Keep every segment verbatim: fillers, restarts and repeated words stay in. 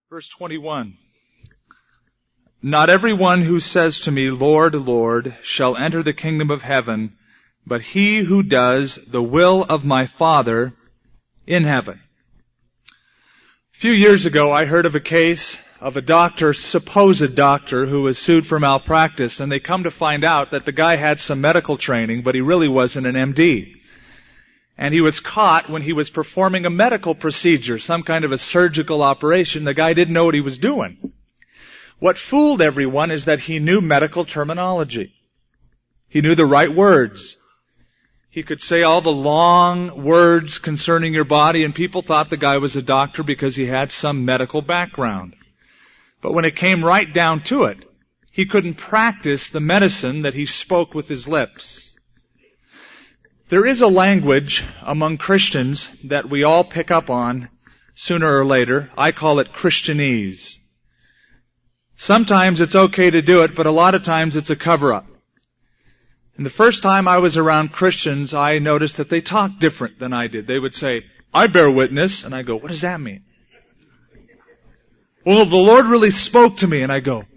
Verse twenty-one. Not everyone who says to me, Lord, Lord, shall enter the kingdom of heaven, but he who does the will of my Father in heaven. A few years ago, I heard of a case of a doctor, supposed doctor, who was sued for malpractice, and they come to find out that the guy had some medical training, but he really wasn't an M D. And he was caught when he was performing a medical procedure, some kind of a surgical operation. The guy didn't know what he was doing. What fooled everyone is that he knew medical terminology. He knew the right words. He could say all the long words concerning your body, and people thought the guy was a doctor because he had some medical background. But when it came right down to it, he couldn't practice the medicine that he spoke with his lips. There is a language among Christians that we all pick up on sooner or later. I call it Christianese. Sometimes it's okay to do it, but a lot of times it's a cover-up. And the first time I was around Christians, I noticed that they talked different than I did. They would say, I bear witness. And I go, what does that mean? Well, the Lord really spoke to me. And I go.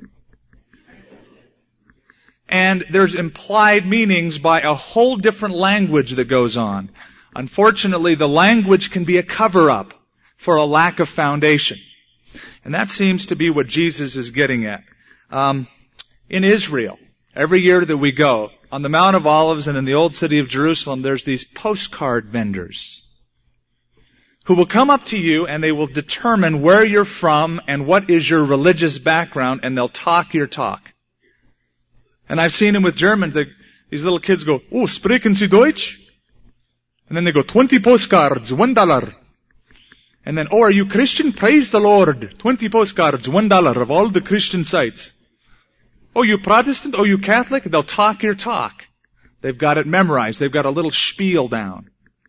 And there's implied meanings by a whole different language that goes on. Unfortunately, the language can be a cover-up for a lack of foundation. And that seems to be what Jesus is getting at. Um, in Israel, every year that we go, on the Mount of Olives and in the old city of Jerusalem, there's these postcard vendors who will come up to you and they will determine where you're from and what is your religious background, and they'll talk your talk. And I've seen them with Germans. They, these little kids go, oh, sprechen Sie Deutsch? And then they go, twenty postcards, one dollar. And then, oh, are you Christian? Praise the Lord. twenty postcards, one dollar of all the Christian sites. Oh, you Protestant? Oh, you Catholic? They'll talk your talk. They've got it memorized. They've got a little spiel down.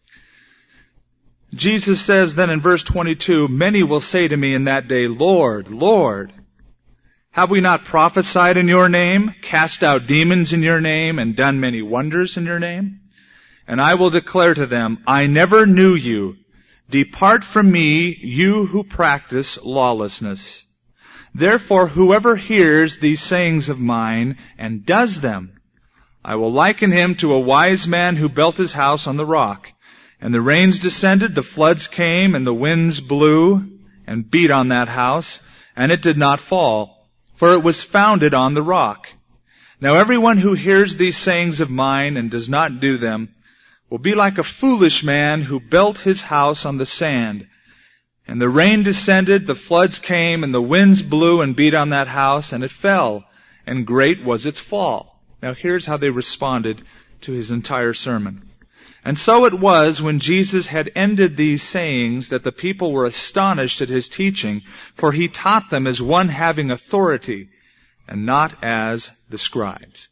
Jesus says then in verse twenty-two, many will say to me in that day, Lord, Lord, have we not prophesied in your name, cast out demons in your name, and done many wonders in your name? And I will declare to them, I never knew you. Depart from me, you who practice lawlessness. Therefore, whoever hears these sayings of mine and does them, I will liken him to a wise man who built his house on the rock. And the rains descended, the floods came, and the winds blew and beat on that house, and it did not fall, for it was founded on the rock. Now everyone who hears these sayings of mine and does not do them will be like a foolish man who built his house on the sand. And the rain descended, the floods came, and the winds blew and beat on that house, and it fell, and great was its fall. Now here's how they responded to his entire sermon. And so it was when Jesus had ended these sayings that the people were astonished at his teaching, for he taught them as one having authority and not as the scribes.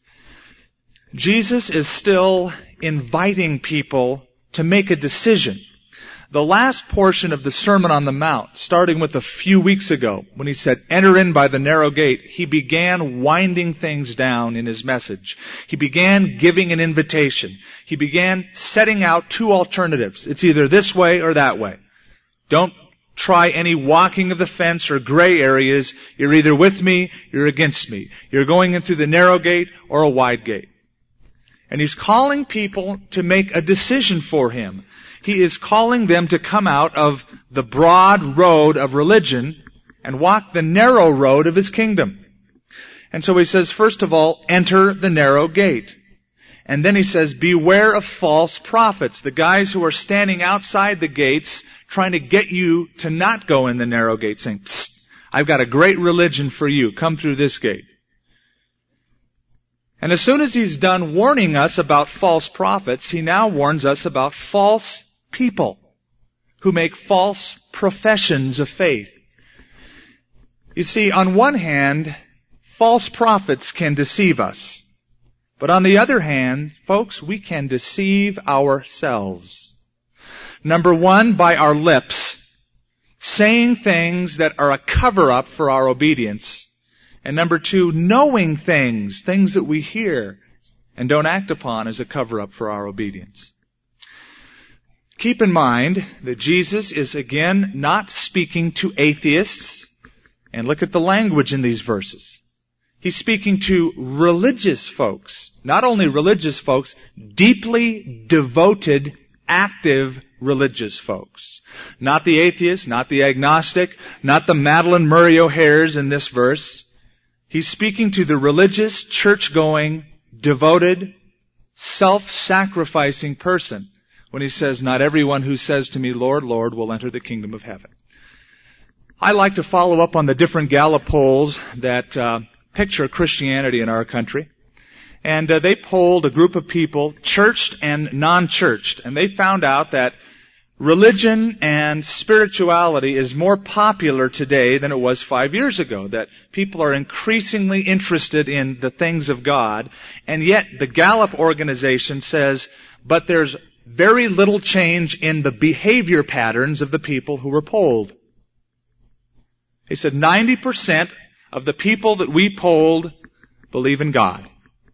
Jesus is still inviting people to make a decision. The last portion of the Sermon on the Mount, starting with a few weeks ago, when he said, enter in by the narrow gate, he began winding things down in his message. He began giving an invitation. He began setting out two alternatives. It's either this way or that way. Don't try any walking of the fence or gray areas. You're either with me, you're against me. You're going in through the narrow gate or a wide gate. And he's calling people to make a decision for him. He is calling them to come out of the broad road of religion and walk the narrow road of his kingdom. And so he says, first of all, enter the narrow gate. And then he says, beware of false prophets, the guys who are standing outside the gates trying to get you to not go in the narrow gate, saying, psst, I've got a great religion for you. Come through this gate. And as soon as he's done warning us about false prophets, he now warns us about false people who make false professions of faith. You see, on one hand, false prophets can deceive us. But on the other hand, folks, we can deceive ourselves. Number one, by our lips, saying things that are a cover-up for our obedience. And number two, knowing things, things that we hear and don't act upon as a cover-up for our obedience. Keep in mind that Jesus is again not speaking to atheists. And look at the language in these verses. He's speaking to religious folks. Not only religious folks, deeply devoted, active religious folks. Not the atheist, not the agnostic, not the Madeline Murray O'Hares in this verse. He's speaking to the religious, church-going, devoted, self-sacrificing person when he says, not everyone who says to me, Lord, Lord, will enter the kingdom of heaven. I like to follow up on the different Gallup polls that uh, picture Christianity in our country. And uh, they polled a group of people, churched and non-churched, and they found out that religion and spirituality is more popular today than it was five years ago, that people are increasingly interested in the things of God, and yet the Gallup organization says, but there's very little change in the behavior patterns of the people who were polled. They said ninety percent of the people that we polled believe in God.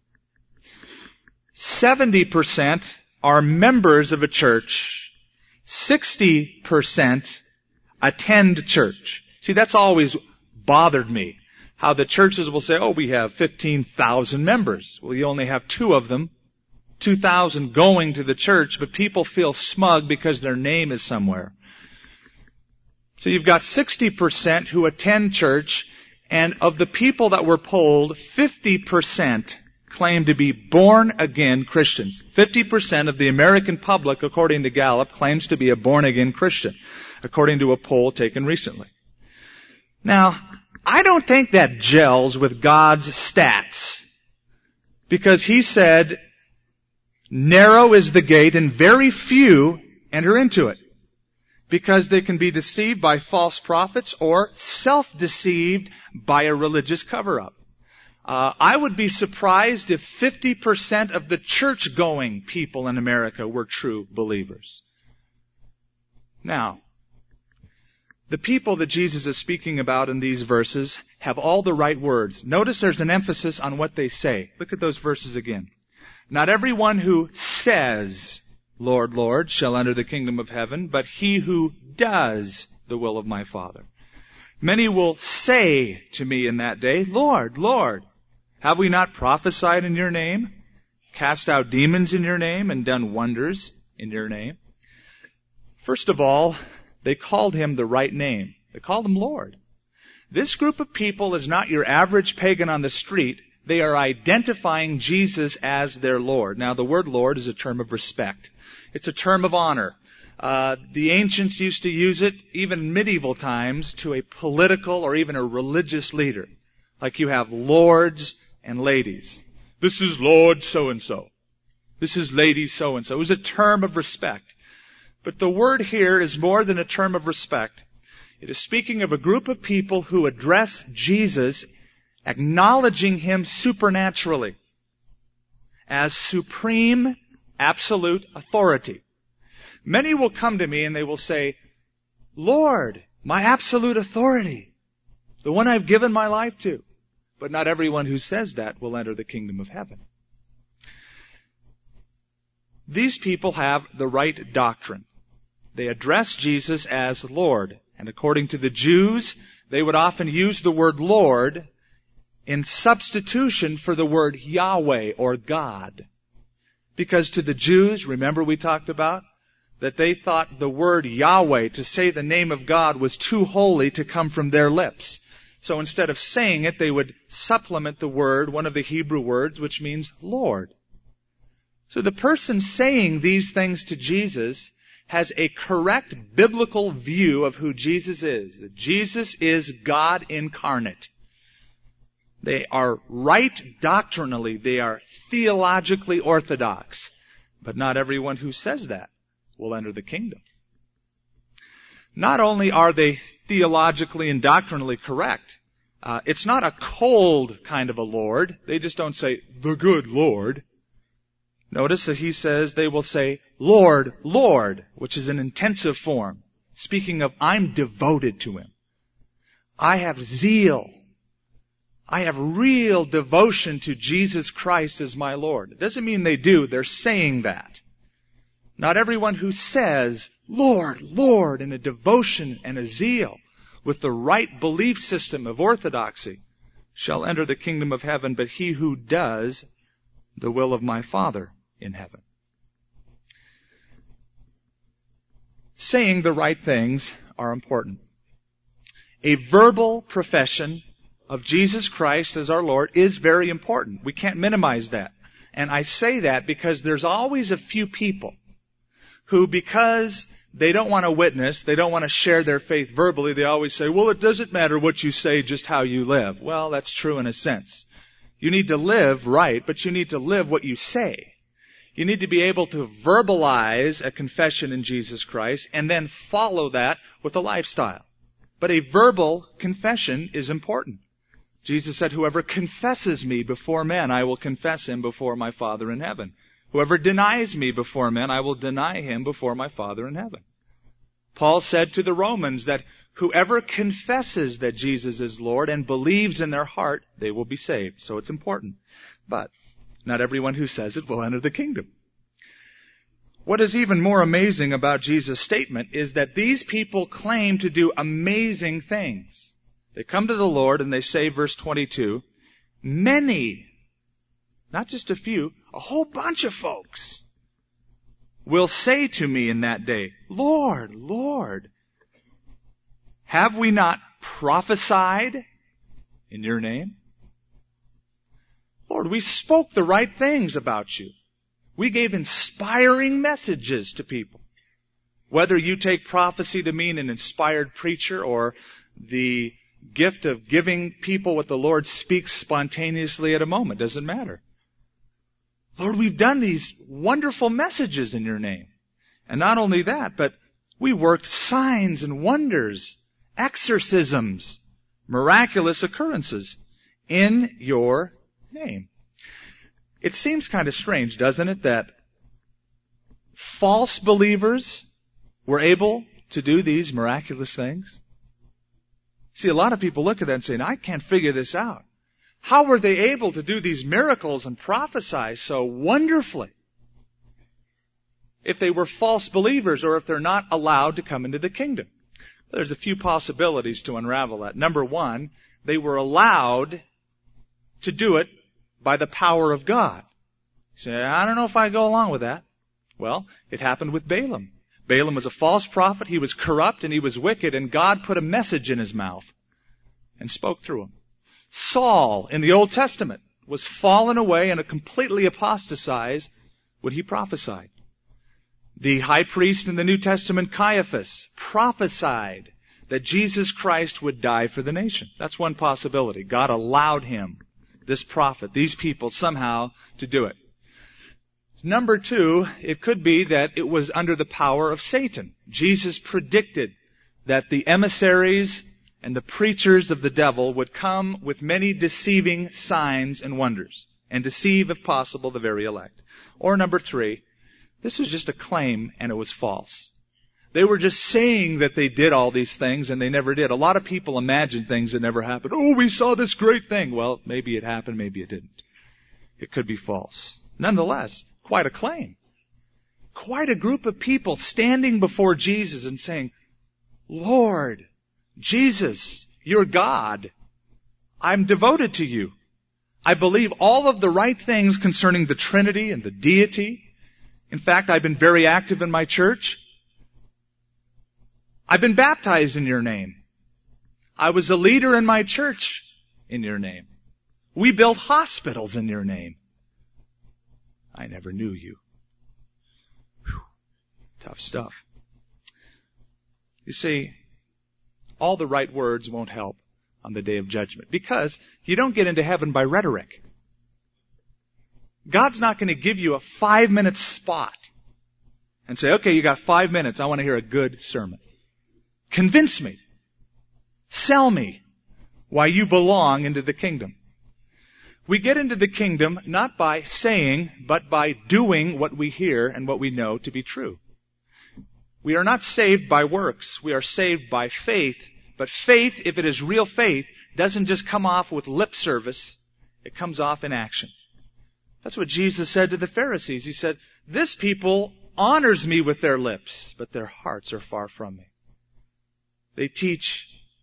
seventy percent are members of a church. sixty percent attend church. See, that's always bothered me. How the churches will say, oh, we have fifteen thousand members. Well, you only have two of them. two thousand going to the church, but people feel smug because their name is somewhere. So you've got sixty percent who attend church, and of the people that were polled, fifty percent claim to be born-again Christians. fifty percent of the American public, according to Gallup, claims to be a born-again Christian, according to a poll taken recently. Now, I don't think that gels with God's stats, because He said, narrow is the gate and very few enter into it, because they can be deceived by false prophets or self-deceived by a religious cover-up. Uh, I would be surprised if fifty percent of the church-going people in America were true believers. Now, the people that Jesus is speaking about in these verses have all the right words. Notice there's an emphasis on what they say. Look at those verses again. Not everyone who says, Lord, Lord, shall enter the kingdom of heaven, but he who does the will of my Father. Many will say to me in that day, Lord, Lord, have we not prophesied in your name, cast out demons in your name, and done wonders in your name? First of all, they called him the right name. They called him Lord. This group of people is not your average pagan on the street. They are identifying Jesus as their Lord. Now, the word Lord is a term of respect. It's a term of honor. Uh, the ancients used to use it, even in medieval times, to a political or even a religious leader. Like you have lords and ladies. This is Lord so-and-so. This is Lady so-and-so. It was a term of respect. But the word here is more than a term of respect. It is speaking of a group of people who address Jesus, acknowledging Him supernaturally as supreme, absolute authority. Many will come to me and they will say, Lord, my absolute authority, the one I've given my life to. But not everyone who says that will enter the kingdom of heaven. These people have the right doctrine. They address Jesus as Lord. And according to the Jews, they would often use the word Lord in substitution for the word Yahweh or God. Because to the Jews, remember we talked about, that they thought the word Yahweh, to say the name of God, was too holy to come from their lips. So instead of saying it, they would supplement the word, one of the Hebrew words, which means Lord. So the person saying these things to Jesus has a correct biblical view of who Jesus is. That Jesus is God incarnate. They are right doctrinally. They are theologically orthodox. But not everyone who says that will enter the kingdom. Not only are they theologically and doctrinally correct, uh, it's not a cold kind of a Lord. They just don't say, the good Lord. Notice that he says they will say, Lord, Lord, which is an intensive form, speaking of I'm devoted to Him. I have zeal. I have real devotion to Jesus Christ as my Lord. It doesn't mean they do. They're saying that. Not everyone who says, Lord, Lord, in a devotion and a zeal with the right belief system of orthodoxy shall enter the kingdom of heaven, but he who does the will of my Father in heaven. Saying the right things are important. A verbal profession of Jesus Christ as our Lord is very important. We can't minimize that. And I say that because there's always a few people who, because they don't want to witness, they don't want to share their faith verbally, they always say, well, it doesn't matter what you say, just how you live. Well, that's true in a sense. You need to live right, but you need to live what you say. You need to be able to verbalize a confession in Jesus Christ and then follow that with a lifestyle. But a verbal confession is important. Jesus said, whoever confesses me before men, I will confess him before my Father in heaven. Whoever denies me before men, I will deny him before my Father in heaven. Paul said to the Romans that whoever confesses that Jesus is Lord and believes in their heart, they will be saved. So it's important. But not everyone who says it will enter the kingdom. What is even more amazing about Jesus' statement is that these people claim to do amazing things. They come to the Lord and they say, verse twenty-two, many, not just a few, a whole bunch of folks will say to me in that day, Lord, Lord, have we not prophesied in your name? Lord, we spoke the right things about you. We gave inspiring messages to people. Whether you take prophecy to mean an inspired preacher or the gift of giving people what the Lord speaks spontaneously at a moment, doesn't matter. Lord, we've done these wonderful messages in your name. And not only that, but we worked signs and wonders, exorcisms, miraculous occurrences in your name. It seems kind of strange, doesn't it, that false believers were able to do these miraculous things? See, a lot of people look at that and say, I can't figure this out. How were they able to do these miracles and prophesy so wonderfully if they were false believers or if they're not allowed to come into the kingdom? There's a few possibilities to unravel that. Number one, they were allowed to do it by the power of God. You say, I don't know if I go along with that. Well, it happened with Balaam. Balaam was a false prophet. He was corrupt and he was wicked, and God put a message in his mouth and spoke through him. Saul in the Old Testament was fallen away and completely apostatized when he prophesied. The high priest in the New Testament, Caiaphas, prophesied that Jesus Christ would die for the nation. That's one possibility. God allowed him, this prophet, these people somehow to do it. Number two, it could be that it was under the power of Satan. Jesus predicted that the emissaries and the preachers of the devil would come with many deceiving signs and wonders and deceive, if possible, the very elect. Or number three, this was just a claim and it was false. They were just saying that they did all these things and they never did. A lot of people imagine things that never happened. Oh, we saw this great thing. Well, maybe it happened, maybe it didn't. It could be false. Nonetheless, quite a claim. Quite a group of people standing before Jesus and saying, Lord, Jesus, you're God. I'm devoted to you. I believe all of the right things concerning the Trinity and the deity. In fact, I've been very active in my church. I've been baptized in your name. I was a leader in my church in your name. We built hospitals in your name. I never knew you. Whew. Tough stuff. You see, all the right words won't help on the day of judgment because you don't get into heaven by rhetoric. God's not going to give you a five-minute spot and say, okay, you got five minutes. I want to hear a good sermon. Convince me. Sell me why you belong into the kingdom. We get into the kingdom not by saying, but by doing what we hear and what we know to be true. We are not saved by works. We are saved by faith. But faith, if it is real faith, doesn't just come off with lip service. It comes off in action. That's what Jesus said to the Pharisees. He said, this people honors me with their lips, but their hearts are far from me. They teach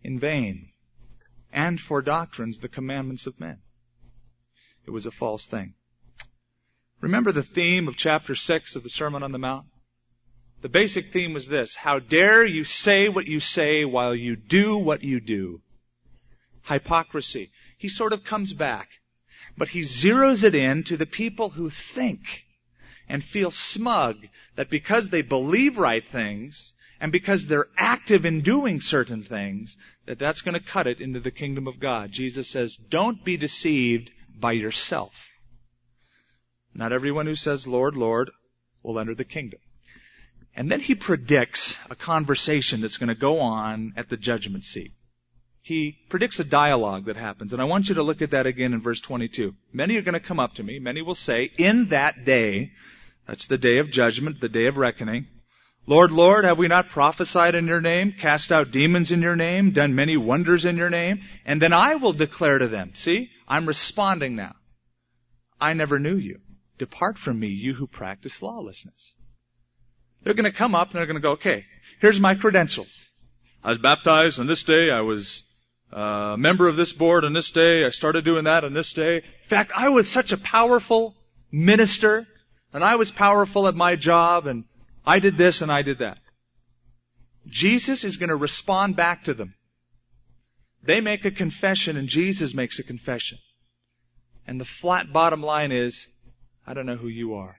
in vain, and for doctrines the commandments of men. It was a false thing. Remember the theme of chapter six of the Sermon on the Mount? The basic theme was this: how dare you say what you say while you do what you do? Hypocrisy. He sort of comes back, but he zeroes it in to the people who think and feel smug that because they believe right things and because they're active in doing certain things, that that's going to cut it into the kingdom of God. Jesus says, don't be deceived by yourself. Not everyone who says, Lord, Lord, will enter the kingdom. And then he predicts a conversation that's going to go on at the judgment seat. He predicts a dialogue that happens. And I want you to look at that again in verse twenty-two. Many are going to come up to me. Many will say, in that day, that's the day of judgment, the day of reckoning, Lord, Lord, have we not prophesied in your name, cast out demons in your name, done many wonders in your name? And then I will declare to them, see, I'm responding now. I never knew you. Depart from me, you who practice lawlessness. They're going to come up and they're going to go, okay, here's my credentials. I was baptized on this day. I was a uh, member of this board on this day. I started doing that on this day. In fact, I was such a powerful minister, and I was powerful at my job, and I did this and I did that. Jesus is going to respond back to them. They make a confession, and Jesus makes a confession. And the flat bottom line is, I don't know who you are.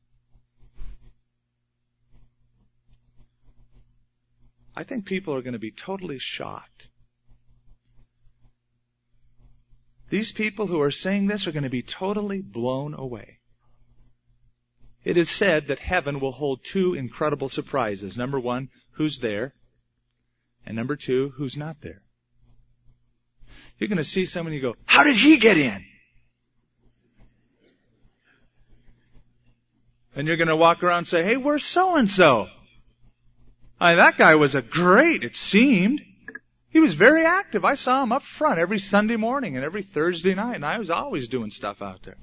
I think people are going to be totally shocked. These people who are saying this are going to be totally blown away. It is said that heaven will hold two incredible surprises. Number one, who's there? And number two, who's not there? You're going to see someone and you go, how did he get in? And you're going to walk around and say, hey, where's so-and-so? I mean, that guy was a great, it seemed. He was very active. I saw him up front every Sunday morning and every Thursday night, and I was always doing stuff out there.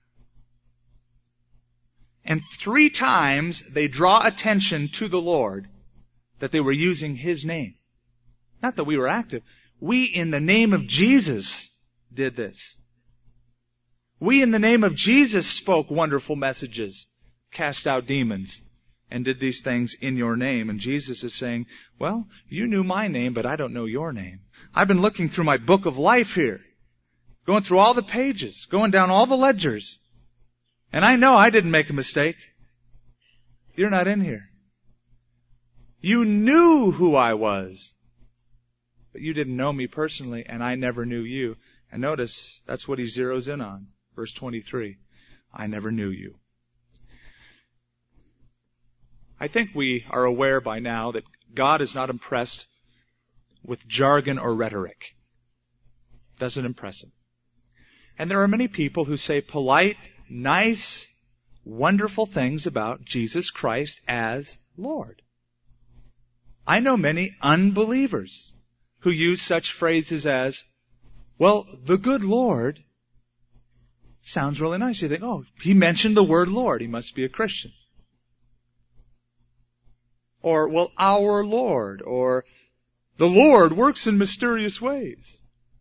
And three times they draw attention to the Lord that they were using His name. Not that we were active. We, in the name of Jesus, did this. We, in the name of Jesus, spoke wonderful messages, cast out demons, and did these things in your name. And Jesus is saying, well, you knew my name, but I don't know your name. I've been looking through my book of life here, going through all the pages, going down all the ledgers. And I know I didn't make a mistake. You're not in here. You knew who I was, but you didn't know me personally, and I never knew you. And notice, that's what he zeroes in on. Verse twenty-three. I never knew you. I think we are aware by now that God is not impressed with jargon or rhetoric. Doesn't impress Him. And there are many people who say polite, nice, wonderful things about Jesus Christ as Lord. I know many unbelievers who use such phrases as, well, the good Lord sounds really nice. You think, oh, he mentioned the word Lord. He must be a Christian. Or, well, our Lord. Or, the Lord works in mysterious ways.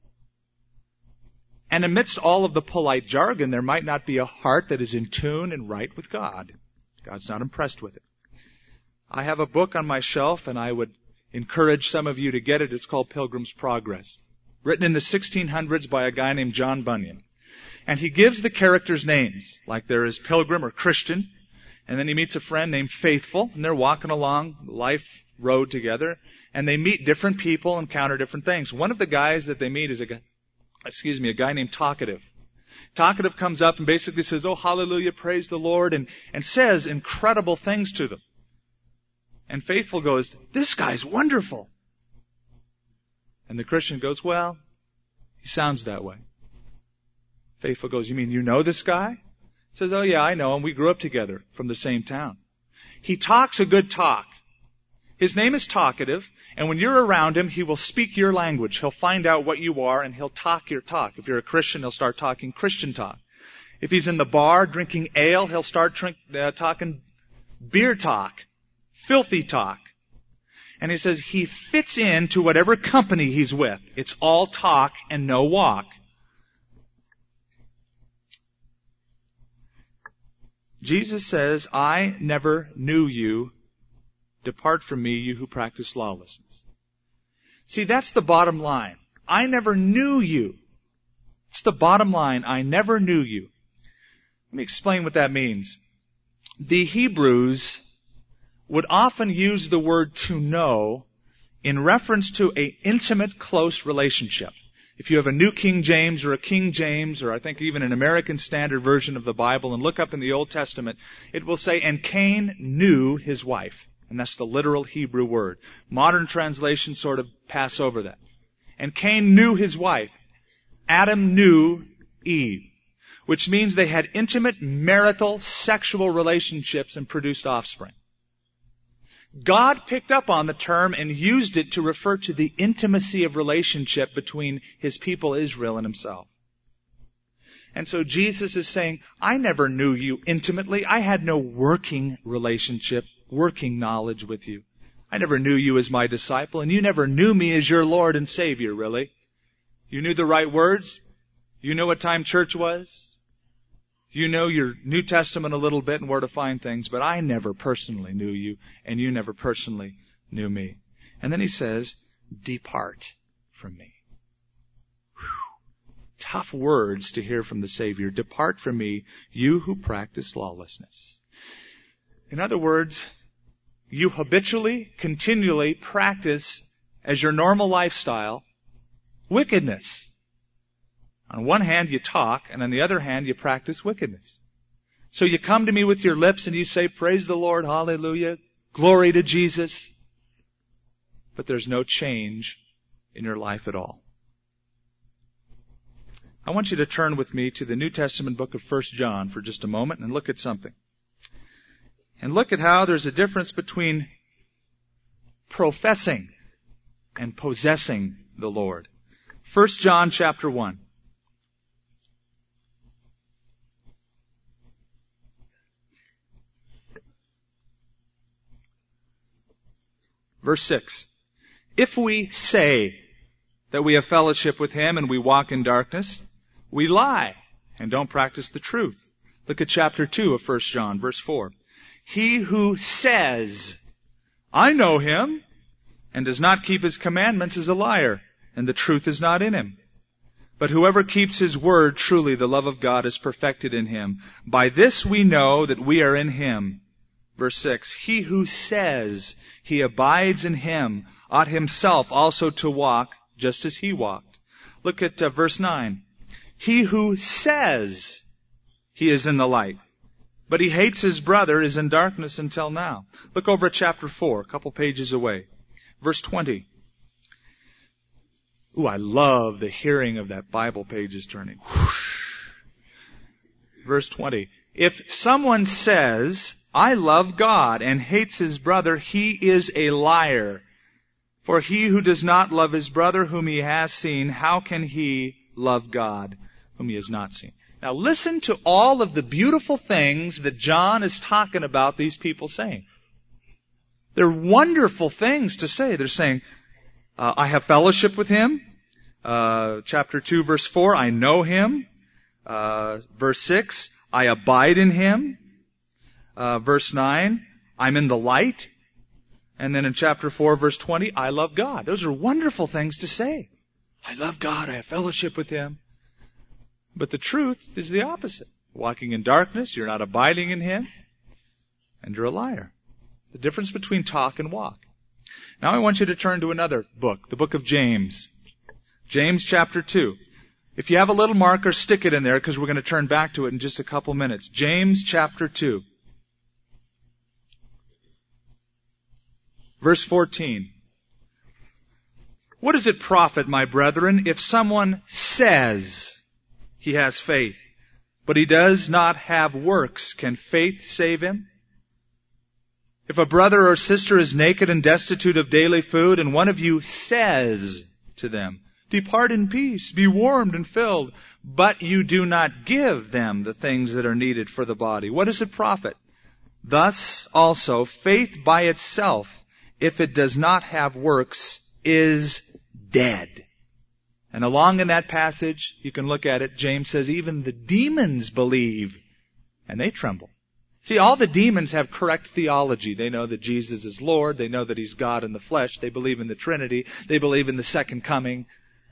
And amidst all of the polite jargon, there might not be a heart that is in tune and right with God. God's not impressed with it. I have a book on my shelf, and I would encourage some of you to get it. It's called Pilgrim's Progress. Written in the sixteen hundreds by a guy named John Bunyan. And he gives the characters names, like there is Pilgrim or Christian, and then he meets a friend named Faithful, and they're walking along life road together, and they meet different people, encounter different things. One of the guys that they meet is a guy, excuse me, a guy named Talkative. Talkative comes up and basically says, oh, hallelujah, praise the Lord, and, and says incredible things to them. And Faithful goes, this guy's wonderful. And the Christian goes, well, he sounds that way. Faithful goes, you mean you know this guy? He says, oh yeah, I know him. We grew up together from the same town. He talks a good talk. His name is Talkative, and when you're around him, he will speak your language. He'll find out what you are, and he'll talk your talk. If you're a Christian, he'll start talking Christian talk. If he's in the bar drinking ale, he'll start drink, uh, talking beer talk, filthy talk. And he says he fits into whatever company he's with. It's all talk and no walk. Jesus says, I never knew you. Depart from me, you who practice lawlessness. See, that's the bottom line. I never knew you. It's the bottom line. I never knew you. Let me explain what that means. The Hebrews would often use the word to know in reference to an intimate, close relationship. If you have a New King James or a King James, or I think even an American Standard Version of the Bible, and look up in the Old Testament, it will say, and Cain knew his wife. And that's the literal Hebrew word. Modern translations sort of pass over that. And Cain knew his wife. Adam knew Eve. Which means they had intimate, marital, sexual relationships and produced offspring. God picked up on the term and used it to refer to the intimacy of relationship between His people Israel and Himself. And so Jesus is saying, I never knew you intimately. I had no working relationship, working knowledge with you. I never knew you as my disciple, and you never knew me as your Lord and Savior, really. You knew the right words. You knew what time church was. You know your New Testament a little bit and where to find things, but I never personally knew you, and you never personally knew me. And then he says, depart from me. Whew. Tough words to hear from the Savior. Depart from me, you who practice lawlessness. In other words, you habitually, continually practice as your normal lifestyle wickedness. On one hand, you talk, and on the other hand, you practice wickedness. So you come to me with your lips and you say, praise the Lord, hallelujah, glory to Jesus. But there's no change in your life at all. I want you to turn with me to the New Testament book of First John for just a moment and look at something. And look at how there's a difference between professing and possessing the Lord. First John chapter one. Verse six. If we say that we have fellowship with Him and we walk in darkness, we lie and don't practice the truth. Look at chapter two of First John, verse four. He who says, I know Him, and does not keep His commandments is a liar, and the truth is not in him. But whoever keeps His word, truly the love of God is perfected in him. By this we know that we are in Him. Verse six, he who says he abides in Him ought himself also to walk just as He walked. Look at uh, verse nine. He who says he is in the light, but he hates his brother, is in darkness until now. Look over at chapter four, a couple pages away. Verse twenty. Ooh, I love the hearing of that Bible pages turning. Whoosh. Verse twenty. If someone says, I love God, and hates his brother, he is a liar. For he who does not love his brother whom he has seen, how can he love God whom he has not seen? Now listen to all of the beautiful things that John is talking about these people saying. They're wonderful things to say. They're saying, uh, I have fellowship with Him. Uh, chapter two, verse four, I know Him. Uh, verse six, I abide in Him. Uh, verse nine, I'm in the light. And then in chapter four, verse twenty, I love God. Those are wonderful things to say. I love God. I have fellowship with Him. But the truth is the opposite. Walking in darkness, you're not abiding in Him, and you're a liar. The difference between talk and walk. Now I want you to turn to another book, the book of James. James chapter two. If you have a little marker, stick it in there because we're going to turn back to it in just a couple minutes. James chapter two. Verse fourteen. What does it profit, my brethren, if someone says he has faith, but he does not have works? Can faith save him? If a brother or sister is naked and destitute of daily food, and one of you says to them, depart in peace, be warmed and filled, but you do not give them the things that are needed for the body, what does it profit? Thus also faith by itself, if it does not have works, is dead. And along in that passage, you can look at it, James says, even the demons believe, and they tremble. See, all the demons have correct theology. They know that Jesus is Lord. They know that He's God in the flesh. They believe in the Trinity. They believe in the second coming.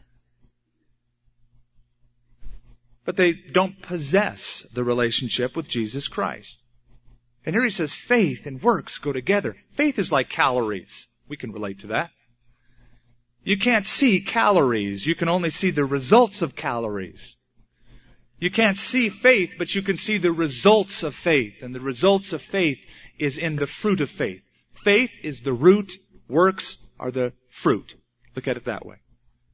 But they don't possess the relationship with Jesus Christ. And here he says faith and works go together. Faith is like calories. We can relate to that. You can't see calories. You can only see the results of calories. You can't see faith, but you can see the results of faith. And the results of faith is in the fruit of faith. Faith is the root. Works are the fruit. Look at it that way.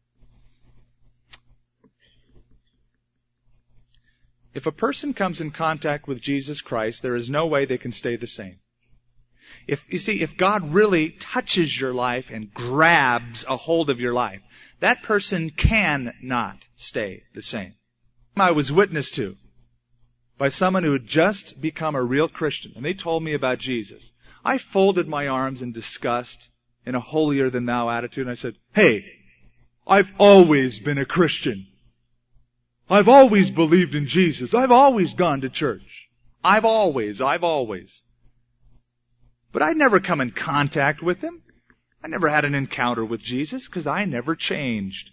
If a person comes in contact with Jesus Christ, there is no way they can stay the same. If, you see, if God really touches your life and grabs a hold of your life, that person cannot stay the same. I was witnessed to by someone who had just become a real Christian, and they told me about Jesus. I folded my arms in disgust, in a holier-than-thou attitude, and I said, "Hey, I've always been a Christian. I've always believed in Jesus. I've always gone to church. I've always, I've always. But I'd never come in contact with Him. I never had an encounter with Jesus because I never changed."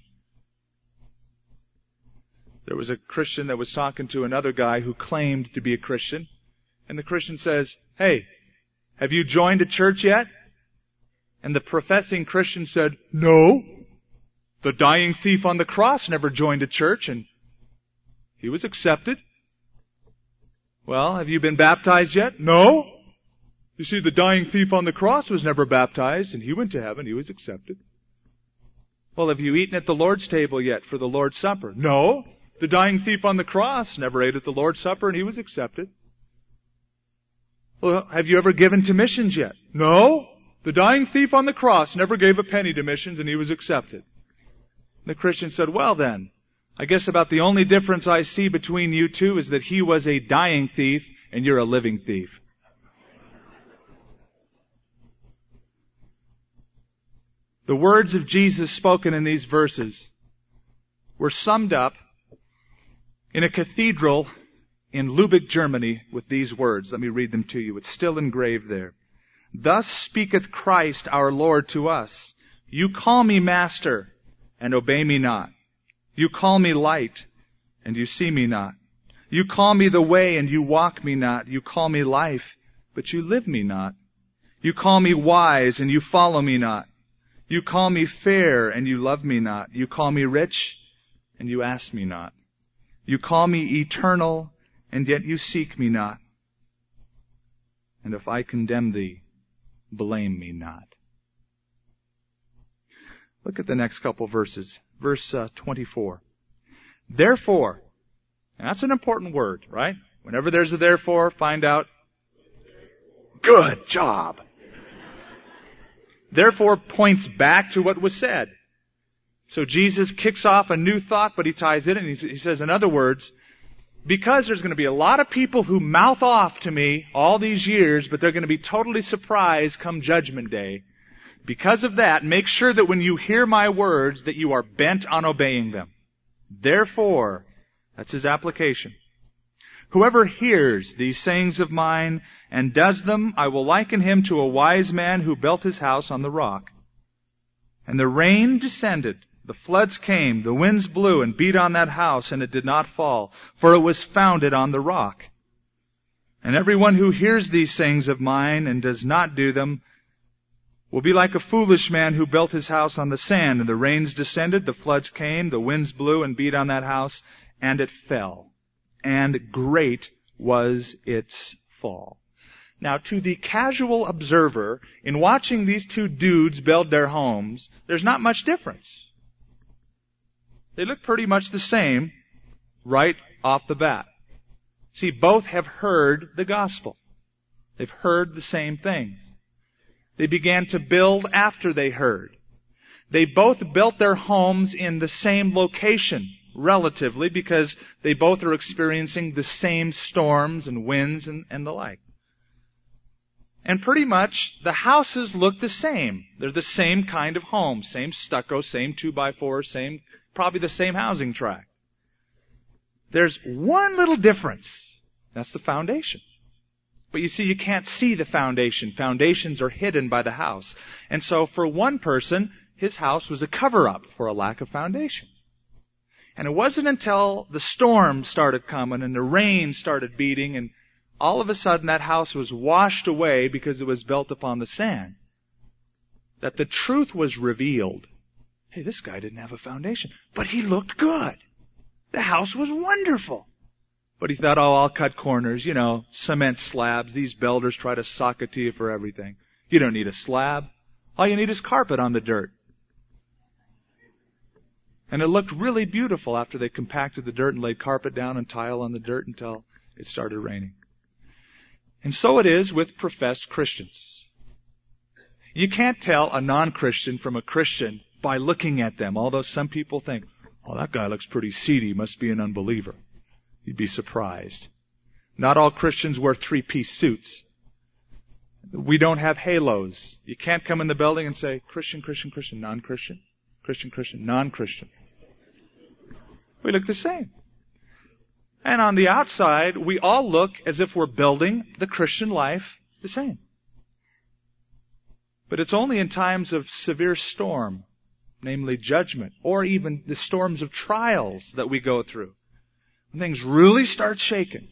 There was a Christian that was talking to another guy who claimed to be a Christian. And the Christian says, "Hey, have you joined a church yet?" And the professing Christian said, "No. The dying thief on the cross never joined a church, and he was accepted." "Well, have you been baptized yet?" "No. You see, the dying thief on the cross was never baptized, and he went to heaven. He was accepted." "Well, have you eaten at the Lord's table yet for the Lord's Supper?" "No. The dying thief on the cross never ate at the Lord's Supper, and he was accepted." "Well, have you ever given to missions yet?" "No. The dying thief on the cross never gave a penny to missions, and he was accepted." The Christian said, "Well then, I guess about the only difference I see between you two is that he was a dying thief and you're a living thief." The words of Jesus spoken in these verses were summed up in a cathedral in Lübeck, Germany, with these words. Let me read them to you. It's still engraved there. "Thus speaketh Christ our Lord to us. You call me Master, and obey me not. You call me light, and you see me not. You call me the way, and you walk me not. You call me life, but you live me not. You call me wise, and you follow me not. You call me fair, and you love me not. You call me rich, and you ask me not. You call me eternal, and yet you seek me not. And if I condemn thee, blame me not." Look at the next couple verses. Verse uh, twenty-four. "Therefore," and that's an important word, right? Whenever there's a therefore, find out. Good job. Therefore points back to what was said. So Jesus kicks off a new thought, but he ties it in. He says, in other words, because there's going to be a lot of people who mouth off to me all these years, but they're going to be totally surprised come Judgment Day. Because of that, make sure that when you hear my words, that you are bent on obeying them. Therefore, that's his application. "Whoever hears these sayings of mine and does them, I will liken him to a wise man who built his house on the rock. And the rain descended, the floods came, the winds blew and beat on that house, and it did not fall, for it was founded on the rock. And everyone who hears these sayings of mine and does not do them will be like a foolish man who built his house on the sand, and the rains descended, the floods came, the winds blew and beat on that house, and it fell. And great was its fall." Now, to the casual observer, in watching these two dudes build their homes, there's not much difference. They look pretty much the same right off the bat. See, both have heard the gospel. They've heard the same things. They began to build after they heard. They both built their homes in the same location, relatively, because they both are experiencing the same storms and winds and, and the like. And pretty much the houses look the same. They're the same kind of home. Same stucco, same two by four, same, probably the same housing tract. There's one little difference. That's the foundation. But you see, you can't see the foundation. Foundations are hidden by the house. And so for one person, his house was a cover-up for a lack of foundation. And it wasn't until the storm started coming and the rain started beating and all of a sudden that house was washed away because it was built upon the sand, that the truth was revealed. Hey, this guy didn't have a foundation, but he looked good. The house was wonderful. But he thought, oh, I'll cut corners, you know, cement slabs. These builders try to sock it to you for everything. You don't need a slab. All you need is carpet on the dirt. And it looked really beautiful after they compacted the dirt and laid carpet down and tile on the dirt until it started raining. And so it is with professed Christians. You can't tell a non-Christian from a Christian by looking at them, although some people think, oh, that guy looks pretty seedy, must be an unbeliever. You'd be surprised. Not all Christians wear three-piece suits. We don't have halos. You can't come in the building and say, Christian, Christian, Christian, non-Christian, Christian, Christian, non-Christian. We look the same. And on the outside, we all look as if we're building the Christian life the same. But it's only in times of severe storm, namely judgment, or even the storms of trials that we go through, when things really start shaking,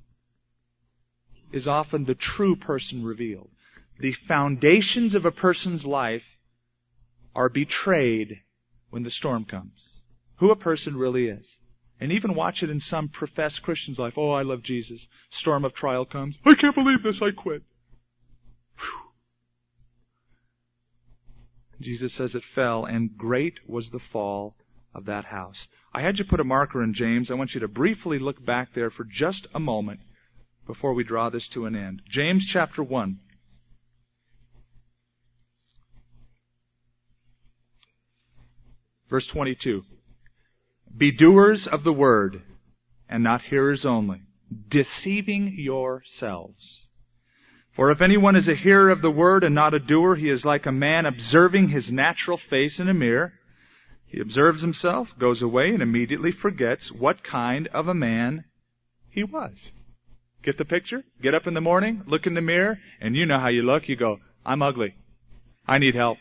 is often the true person revealed. The foundations of a person's life are betrayed when the storm comes. Who a person really is. And even watch it in some professed Christian's life. Oh, I love Jesus. Storm of trial comes. I can't believe this. I quit. Whew. Jesus says it fell, and great was the fall of that house. I had you put a marker in James. I want you to briefly look back there for just a moment before we draw this to an end. James chapter one. Verse twenty-two. Be doers of the word, and not hearers only, deceiving yourselves. For if anyone is a hearer of the word and not a doer, he is like a man observing his natural face in a mirror. He observes himself, goes away, and immediately forgets what kind of a man he was. Get the picture? Get up in the morning, look in the mirror, and you know how you look. You go, I'm ugly. I need help.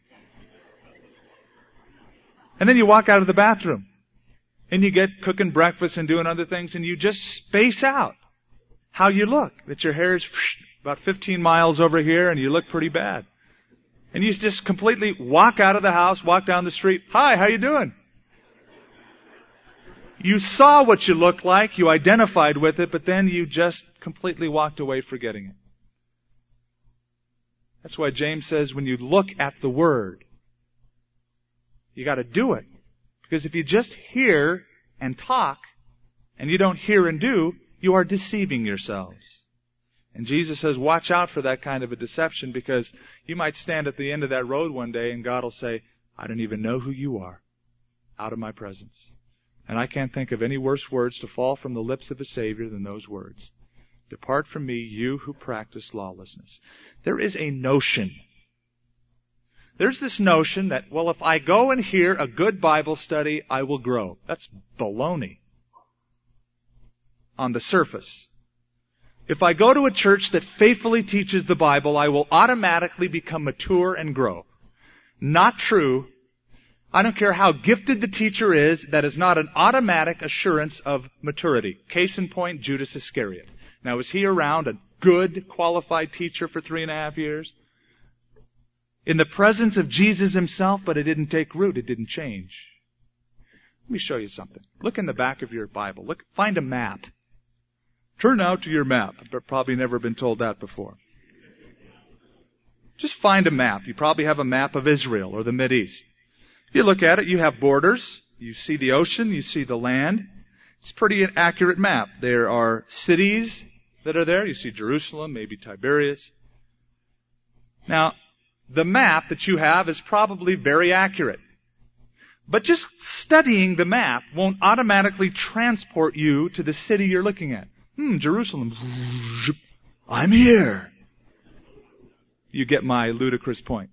And then you walk out of the bathroom. And you get cooking breakfast and doing other things, and you just space out how you look. That your hair is about fifteen miles over here, and you look pretty bad. And you just completely walk out of the house, walk down the street. Hi, how you doing? You saw what you looked like, you identified with it, but then you just completely walked away forgetting it. That's why James says when you look at the Word, you got to do it. Because if you just hear and talk, and you don't hear and do, you are deceiving yourselves. And Jesus says, watch out for that kind of a deception, because you might stand at the end of that road one day and God will say, I don't even know who you are. Out of my presence. And I can't think of any worse words to fall from the lips of a Savior than those words. Depart from me, you who practice lawlessness. There is a notion. There's this notion that, well, if I go and hear a good Bible study, I will grow. That's baloney. On the surface. If I go to a church that faithfully teaches the Bible, I will automatically become mature and grow. Not true. I don't care how gifted the teacher is, that is not an automatic assurance of maturity. Case in point, Judas Iscariot. Now, was he around a good, qualified teacher for three and a half years? In the presence of Jesus himself, but it didn't take root. It didn't change. Let me show you something. Look in the back of your Bible. Look, find a map. Turn out to your map. I've probably never been told that before. Just find a map. You probably have a map of Israel or the Mideast. You look at it, you have borders. You see the ocean, you see the land. It's a pretty accurate map. There are cities that are there. You see Jerusalem, maybe Tiberias. Now, the map that you have is probably very accurate. But just studying the map won't automatically transport you to the city you're looking at. Hmm, Jerusalem. I'm here. You get my ludicrous point.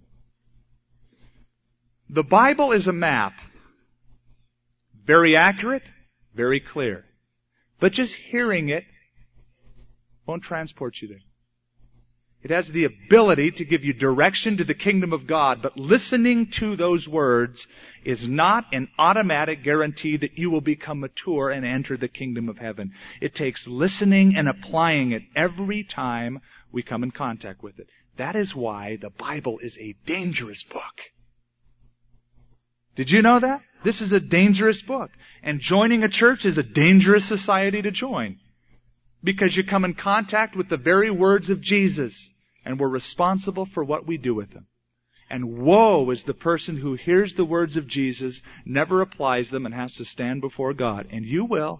The Bible is a map. Very accurate, very clear. But just hearing it won't transport you there. It has the ability to give you direction to the kingdom of God, but listening to those words is not an automatic guarantee that you will become mature and enter the kingdom of heaven. It takes listening and applying it every time we come in contact with it. That is why the Bible is a dangerous book. Did you know that? This is a dangerous book. And joining a church is a dangerous society to join. Because you come in contact with the very words of Jesus, and we're responsible for what we do with them. And woe is the person who hears the words of Jesus, never applies them, and has to stand before God. And you will.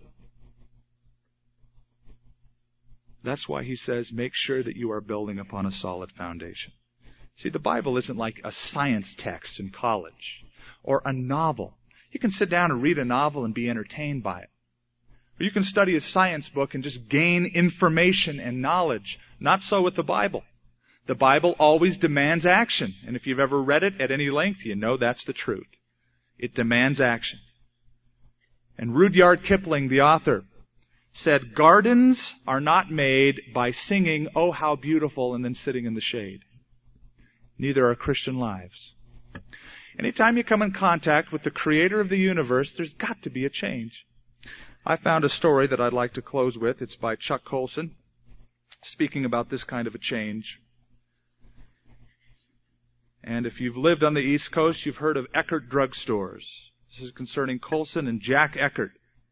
That's why he says, make sure that you are building upon a solid foundation. See, the Bible isn't like a science text in college, or a novel. You can sit down and read a novel and be entertained by it. Or you can study a science book and just gain information and knowledge. Not so with the Bible. The Bible always demands action. And if you've ever read it at any length, you know that's the truth. It demands action. And Rudyard Kipling, the author, said, gardens are not made by singing, "Oh, how beautiful," and then sitting in the shade. Neither are Christian lives. Anytime you come in contact with the Creator of the universe, there's got to be a change. I found a story that I'd like to close with. It's by Chuck Colson, speaking about this kind of a change. And if you've lived on the East Coast, you've heard of Eckert drugstores. This is concerning Colson and Jack Eckert.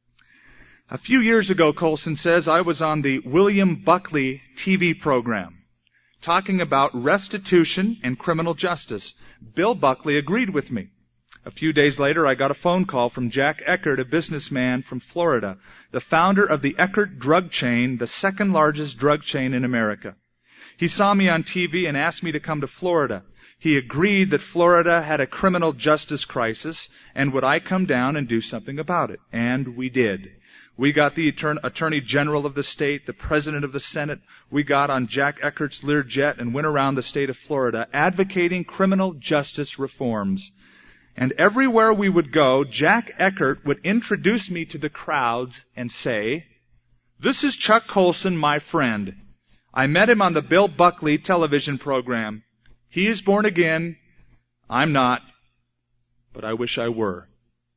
A few years ago, Colson says, I was on the William Buckley T V program, talking about restitution and criminal justice. Bill Buckley agreed with me. A few days later, I got a phone call from Jack Eckert, a businessman from Florida, the founder of the Eckert drug chain, the second largest drug chain in America. He saw me on T V and asked me to come to Florida. He agreed that Florida had a criminal justice crisis, and would I come down and do something about it? And we did. We got the Attorney General of the state, the President of the Senate. We got on Jack Eckert's Learjet and went around the state of Florida advocating criminal justice reforms. And everywhere we would go, Jack Eckert would introduce me to the crowds and say, "This is Chuck Colson, my friend. I met him on the Bill Buckley television program. He is born again. I'm not, but I wish I were."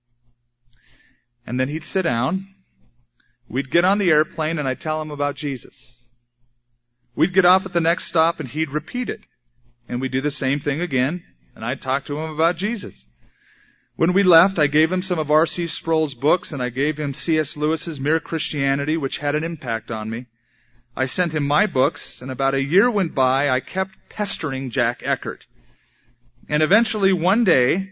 And then he'd sit down. We'd get on the airplane and I'd tell him about Jesus. We'd get off at the next stop and he'd repeat it. And we'd do the same thing again, and I'd talk to him about Jesus. When we left, I gave him some of R C Sproul's books, and I gave him C S Lewis's Mere Christianity, which had an impact on me. I sent him my books, and about a year went by, I kept pestering Jack Eckert. And eventually one day,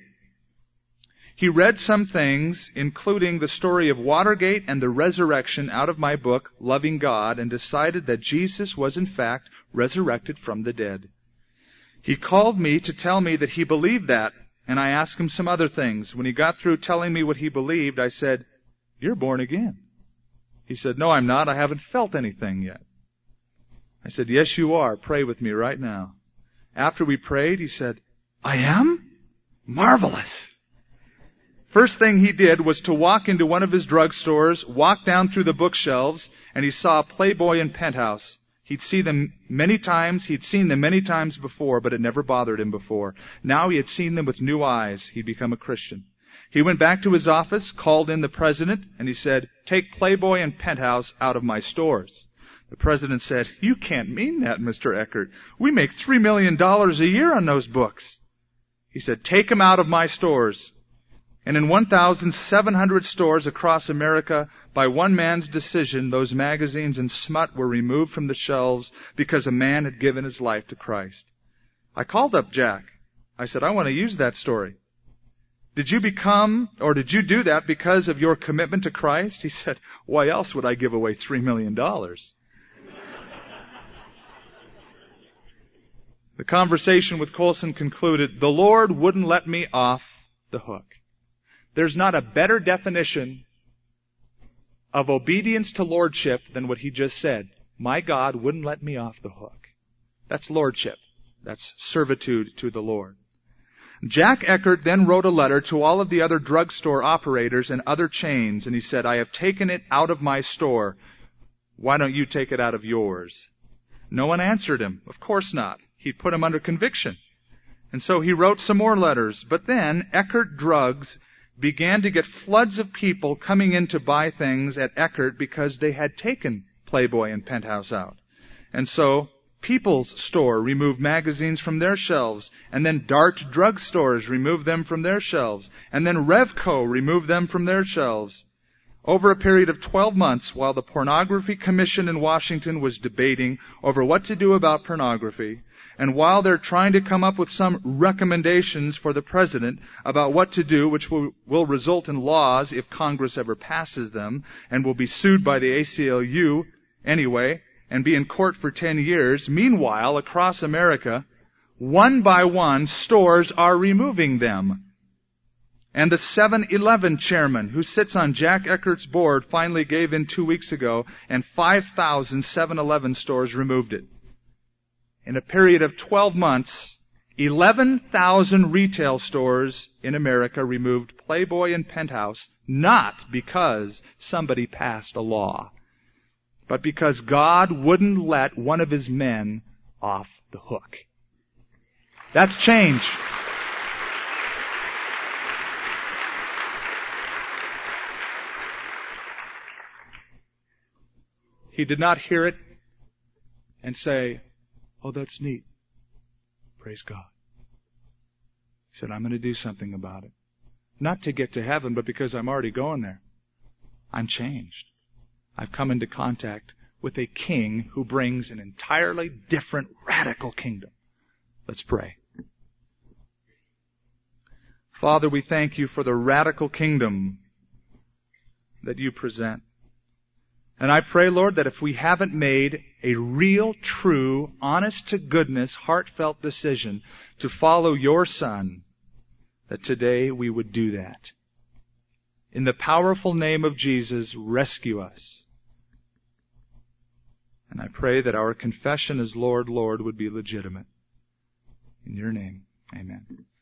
he read some things, including the story of Watergate and the resurrection, out of my book, Loving God, and decided that Jesus was in fact resurrected from the dead. He called me to tell me that he believed that, and I asked him some other things. When he got through telling me what he believed, I said, "You're born again." He said, "No, I'm not. I haven't felt anything yet." I said, "Yes, you are. Pray with me right now." After we prayed, he said, "I am? Marvelous." First thing he did was to walk into one of his drugstores, walk down through the bookshelves, and he saw Playboy and Penthouse. He'd seen them many times, he'd seen them many times before, but it never bothered him before. Now he had seen them with new eyes. He'd become a Christian. He went back to his office, called in the president, and he said, "Take Playboy and Penthouse out of my stores." The president said, "You can't mean that, Mister Eckert. We make three million dollars a year on those books." He said, "Take them out of my stores." And in one thousand seven hundred stores across America, by one man's decision, those magazines and smut were removed from the shelves because a man had given his life to Christ. I called up Jack. I said, "I want to use that story. Did you become, or did you do that because of your commitment to Christ?" He said, "Why else would I give away three million dollars? The conversation with Colson concluded, the Lord wouldn't let me off the hook. There's not a better definition of obedience to lordship than what he just said. My God wouldn't let me off the hook. That's lordship. That's servitude to the Lord. Jack Eckert then wrote a letter to all of the other drugstore operators and other chains, and he said, I have taken it out of my store. Why don't you take it out of yours? No one answered him. Of course not. He'd put him under conviction. And so he wrote some more letters. But then Eckert Drugs began to get floods of people coming in to buy things at Eckert because they had taken Playboy and Penthouse out. And so People's Store removed magazines from their shelves, and then Dart Drug Stores removed them from their shelves, and then Revco removed them from their shelves. Over a period of twelve months, while the Pornography Commission in Washington was debating over what to do about pornography, and while they're trying to come up with some recommendations for the president about what to do, which will, will result in laws if Congress ever passes them, and will be sued by the A C L U anyway, and be in court for ten years. Meanwhile, across America, one by one, stores are removing them. And the seven eleven chairman, who sits on Jack Eckert's board, finally gave in two weeks ago, and five thousand seven eleven stores removed it. In a period of twelve months, eleven thousand retail stores in America removed Playboy and Penthouse, not because somebody passed a law, but because God wouldn't let one of His men off the hook. That's change. He did not hear it and say, oh, that's neat. Praise God. He said, I'm going to do something about it. Not to get to heaven, but because I'm already going there. I'm changed. I've come into contact with a king who brings an entirely different, radical kingdom. Let's pray. Father, we thank you for the radical kingdom that you present. And I pray, Lord, that if we haven't made a real, true, honest-to-goodness, heartfelt decision to follow your Son, that today we would do that. In the powerful name of Jesus, rescue us. And I pray that our confession as Lord, Lord would be legitimate. In your name, amen.